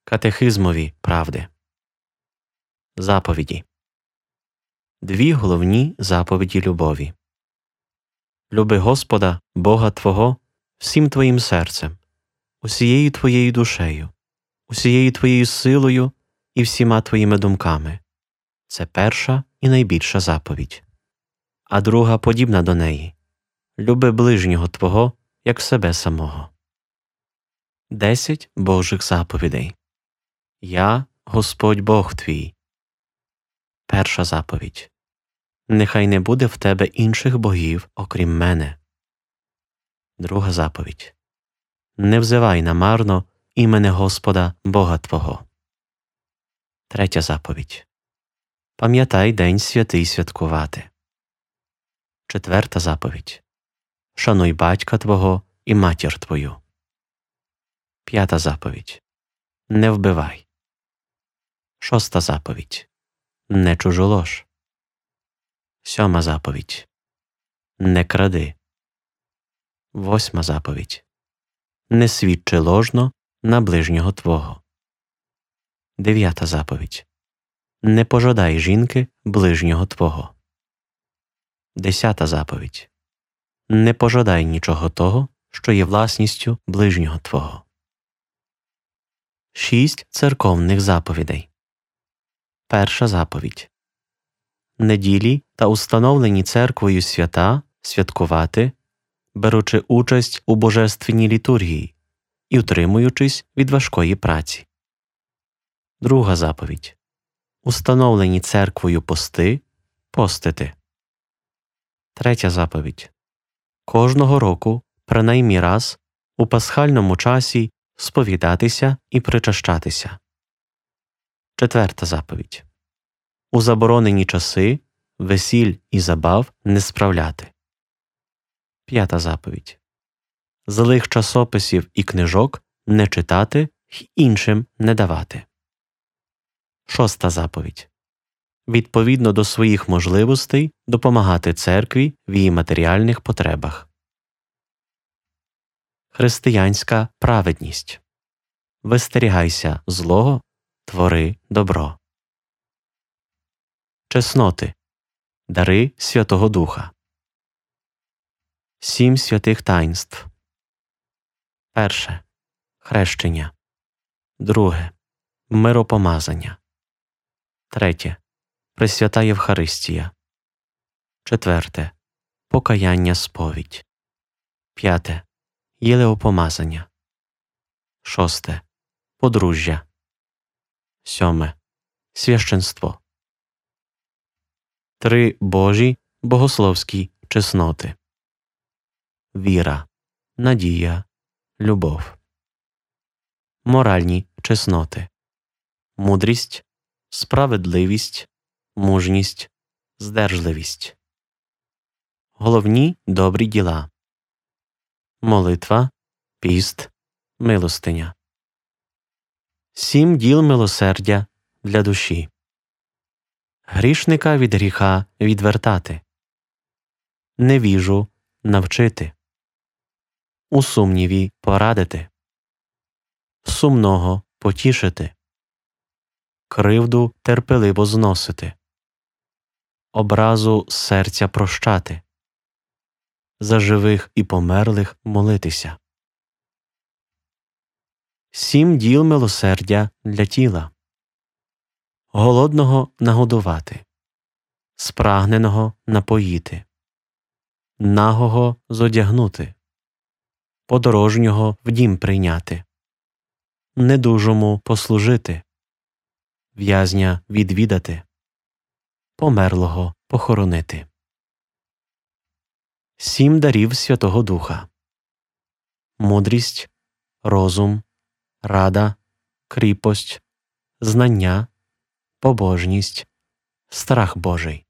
Катехизмові правди. Заповіді. Дві головні заповіді любові. Люби Господа, Бога Твого, всім твоїм серцем, усією твоєю душею, усією твоєю силою і всіма твоїми думками. Це перша і найбільша заповідь. А друга подібна до неї. Люби ближнього твого, як себе самого. 10 Божих заповідей. Я – Господь Бог твій. Перша заповідь. Нехай не буде в тебе інших богів, окрім мене. Друга заповідь. Не взивай намарно імене Господа Бога твого. Третя заповідь. Пам'ятай день святий святкувати. Четверта заповідь. Шануй батька твого і матір твою. П'ята заповідь. Не вбивай. Шоста заповідь. Не чужолож. Сьома заповідь. Не кради. Восьма заповідь. Не свідчи ложно на ближнього твого. Дев'ята заповідь. Не пожадай жінки ближнього твого. 10 заповідь. Не пожадай нічого того, що є власністю ближнього твого. 6 церковних заповідей. Перша заповідь. Неділі та установлені церквою свята святкувати, беручи участь у божественній літургії і утримуючись від важкої праці. Друга заповідь. Установлені церквою пости постити. Третя заповідь. Кожного року, принаймні раз, у пасхальному часі сповідатися і причащатися. Четверта заповідь. У заборонені часи весіль і забав не справляти. П'ята заповідь. Злих часописів і книжок не читати й іншим не давати. Шоста заповідь. Відповідно до своїх можливостей допомагати церкві в її матеріальних потребах. Християнська праведність. Вистерігайся злого, твори добро. Чесноти. Дари Святого Духа. 7 святих таїнств. Перше. Хрещення. Друге. Миропомазання. Третє. Пресвята Євхаристія. Четверте. Покаяння сповідь. П'яте. Єлеопомазання. Шосте. Подружжя. Сьоме. Священство. 3 Божі богословські чесноти. Віра, надія, любов. Моральні чесноти. Мудрість, справедливість, мужність, здержливість. Головні добрі діла. Молитва, піст, милостиня. 7 діл милосердя для душі. Грішника від гріха відвертати. Невіжу навчити. У сумніві порадити. Сумного потішити. Кривду терпеливо зносити. Образу з серця прощати. За живих і померлих молитися. 7 діл милосердя для тіла. Голодного нагодувати. Спрагненого напоїти. Нагого зодягнути. Подорожнього в дім прийняти. Недужому послужити. В'язня відвідати. Померлого похоронити. 7 дарів Святого Духа. Мудрість, розум, рада, кріпость, знання, побожність, страх Божий.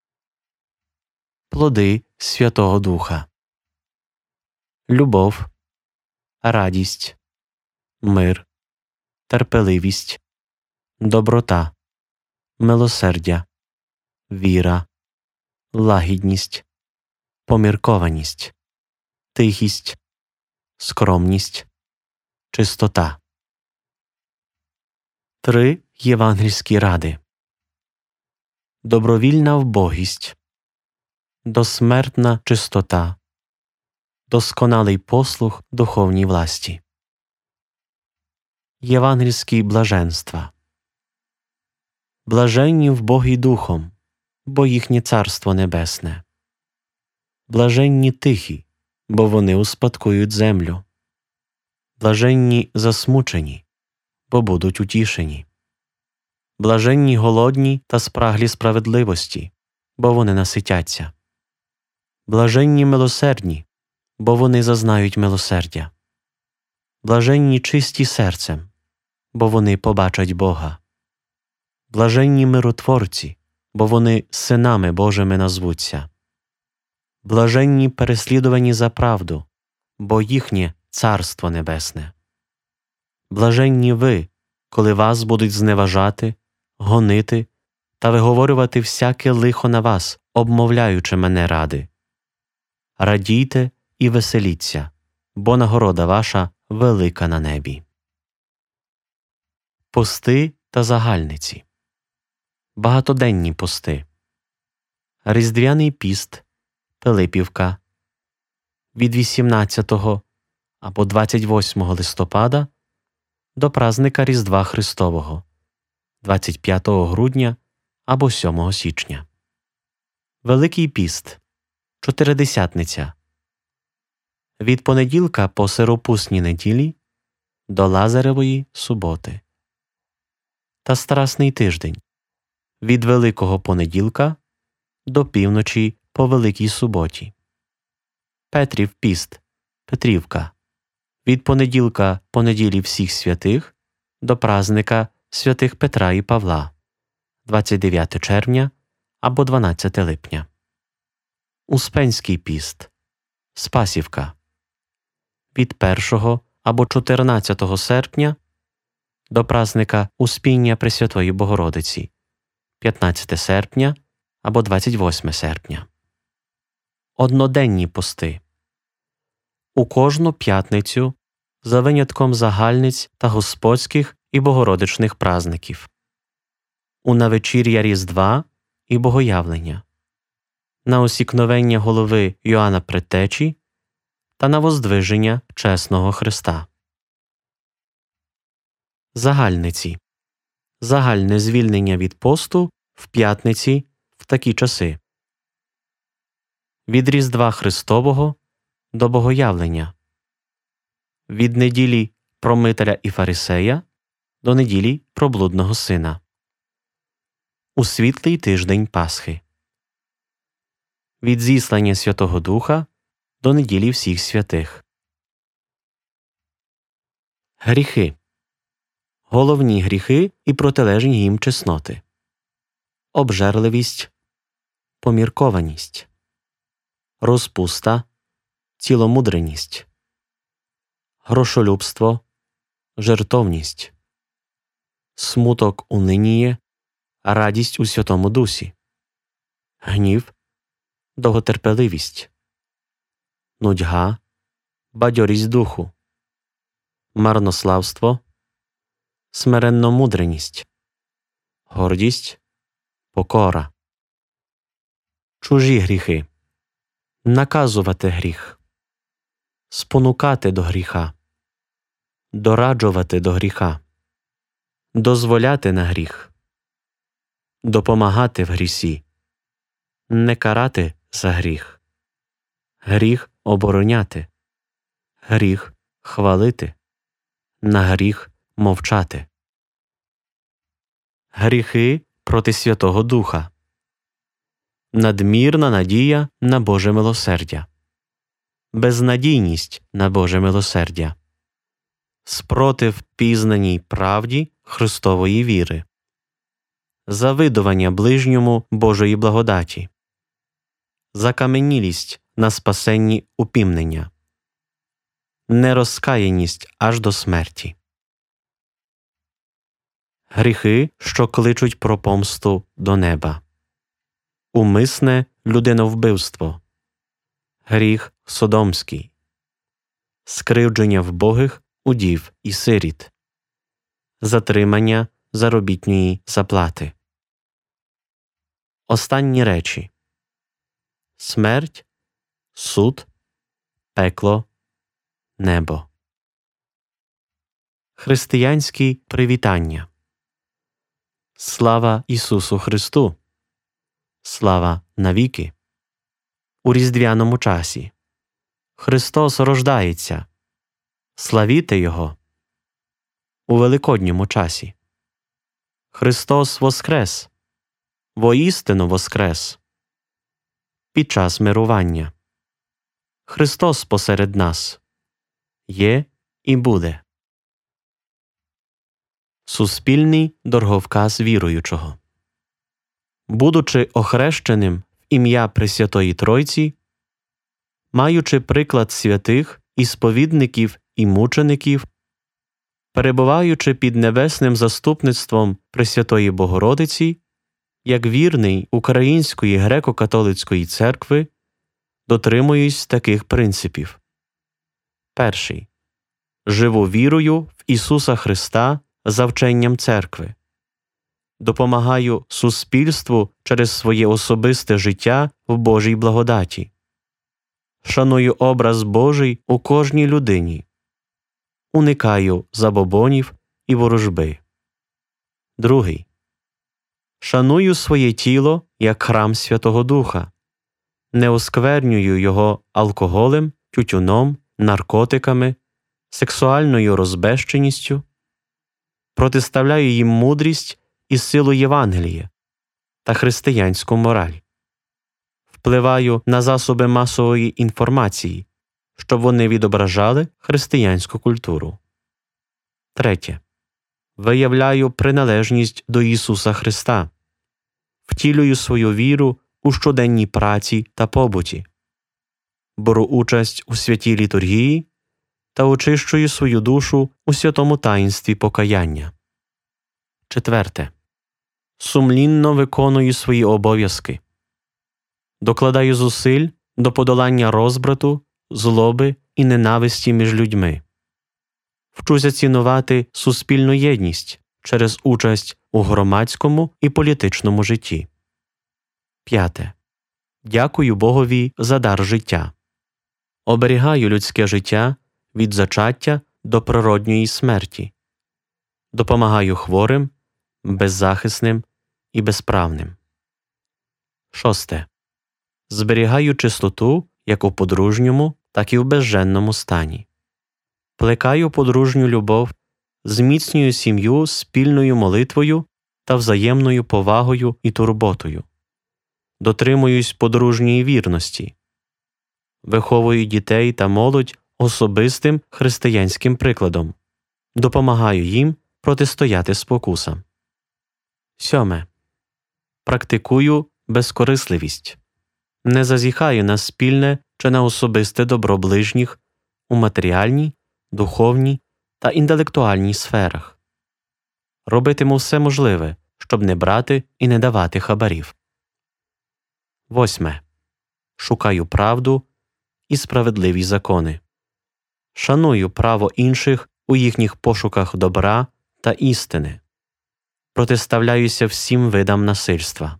Плоди Святого Духа. Любов, радість, мир, терпеливість, доброта, милосердя, віра, лагідність, поміркованість, тихість, скромність, чистота. 3 євангельські ради. Добровільна вбогість, досмертна чистота, досконалий послух духовній власті. Євангельські блаженства. Блаженні вбогі духом, бо їхнє Царство Небесне. Блаженні тихі, бо вони успадкують землю. Блаженні засмучені, бо будуть утішені. Блаженні голодні та спраглі справедливості, бо вони наситяться. Блаженні милосердні, бо вони зазнають милосердя. Блаженні чисті серцем, бо вони побачать Бога. Блаженні миротворці, бо вони синами Божими назвуться. Блаженні переслідувані за правду, бо їхнє Царство Небесне. Блаженні ви, коли вас будуть зневажати, гонити та виговорювати всяке лихо на вас, обмовляючи мене ради. Радійте і веселіться, бо нагорода ваша велика на небі. Пости та загальниці. Багатоденні пости. Різдвяний піст, Пилипівка, від 18 або 28 листопада до празника Різдва Христового, 25 грудня або 7 січня. Великий піст, Чотиридесятниця, від понеділка по сиропусні неділі до Лазаревої суботи. Та Страсний тиждень, від Великого понеділка до півночі по Великій суботі. Петрів піст, Петрівка, від понеділка по неділі всіх святих до празника святих Петра і Павла, 29 червня або 12 липня. Успенський піст, Спасівка, від 1 або 14 серпня до празника Успіння Пресвятої Богородиці, 15 серпня або 28 серпня. Одноденні пости. У кожну п'ятницю, за винятком загальниць та господських і богородичних празників. У навечір'я Різдва і Богоявлення. На усікновення голови Йоанна Предтечі та на воздвиження чесного Христа. Загальниці. Загальне звільнення від посту в п'ятниці в такі часи. Від Різдва Христового до Богоявлення. Від неділі про Митаря і Фарисея до неділі про блудного сина. У світлий тиждень Пасхи. Від зіслання Святого Духа до неділі всіх святих. Гріхи. Головні гріхи і протилежні їм чесноти. Обжерливість, поміркованість, розпуста, ціломудреність, грошолюбство, жертовність, смуток униніє, радість у Святому Дусі, гнів, довготерпеливість, нудьга, бадьорість духу, марнославство, смиренномудреність, гордість, покора. Чужі гріхи. Наказувати гріх, спонукати до гріха, дораджувати до гріха, дозволяти на гріх, допомагати в грісі, не карати за гріх, гріх обороняти, гріх хвалити, на гріх мовчати. Гріхи проти Святого Духа. Надмірна надія на Боже милосердя, безнадійність на Боже милосердя, спротив пізнаній правді Христової віри, завидування ближньому Божої благодаті, закаменілість на спасенні упімнення, нерозкаяність аж до смерті. Гріхи, що кличуть про помсту до неба. Умисне людиновбивство, гріх содомський, скривдження вбогих удів і сиріт, затримання, заробітної заплати. Останні речі: смерть, суд, пекло, небо. Християнські привітання. Слава Ісусу Христу! Слава навіки! У різдвяному часі. Христос рождається. Славіте Його! У великодньому часі. Христос воскрес! Воістину воскрес! Під час мирування. Христос посеред нас. Є і буде. Суспільний дороговказ віруючого. Будучи охрещеним в ім'я Пресвятої Тройці, маючи приклад святих і сповідників і мучеників, перебуваючи під небесним заступництвом Пресвятої Богородиці, як вірний Української греко-католицької церкви, дотримуюсь таких принципів. Перший. Живу вірою в Ісуса Христа за вченням церкви. Допомагаю суспільству через своє особисте життя в Божій благодаті. Шаную образ Божий у кожній людині. Уникаю забобонів і ворожби. Другий. Шаную своє тіло як храм Святого Духа. Не осквернюю його алкоголем, тютюном, наркотиками, сексуальною розбещеністю. Протиставляю їм мудрість і силу Євангелія та християнську мораль. Впливаю на засоби масової інформації, щоб вони відображали християнську культуру. Третє. Виявляю приналежність до Ісуса Христа. Втілюю свою віру у щоденній праці та побуті. Беру участь у святій літургії та очищую свою душу у святому таїнстві покаяння. Четверте. Сумлінно виконую свої обов'язки. Докладаю зусиль до подолання розбрату, злоби і ненависті між людьми. Вчуся цінувати суспільну єдність через участь у громадському і політичному житті. П'яте. Дякую Богові за дар життя. Оберігаю людське життя від зачаття до природньої смерті. Допомагаю хворим, беззахисним і безправним. Шосте. Зберігаю чистоту як у подружньому, так і в безженному стані. Плекаю подружню любов, зміцнюю сім'ю спільною молитвою та взаємною повагою і турботою. Дотримуюсь подружньої вірності. Виховую дітей та молодь особистим християнським прикладом. Допомагаю їм протистояти спокусам. Сьоме. Практикую безкорисливість. Не зазіхаю на спільне чи на особисте добро ближніх у матеріальній, духовній та інтелектуальній сферах. Робитиму все можливе, щоб не брати і не давати хабарів. Восьме. Шукаю правду і справедливі закони. Шаную право інших у їхніх пошуках добра та істини. Протиставляюся всім видам насильства.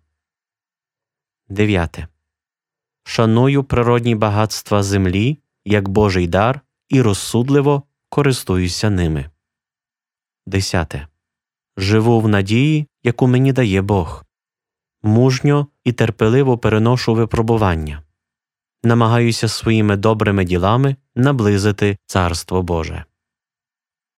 Дев'яте. Шаную природні багатства землі як Божий дар і розсудливо користуюся ними. 10. Живу в надії, яку мені дає Бог. Мужньо і терпеливо переношу випробування. Намагаюся своїми добрими ділами наблизити Царство Боже.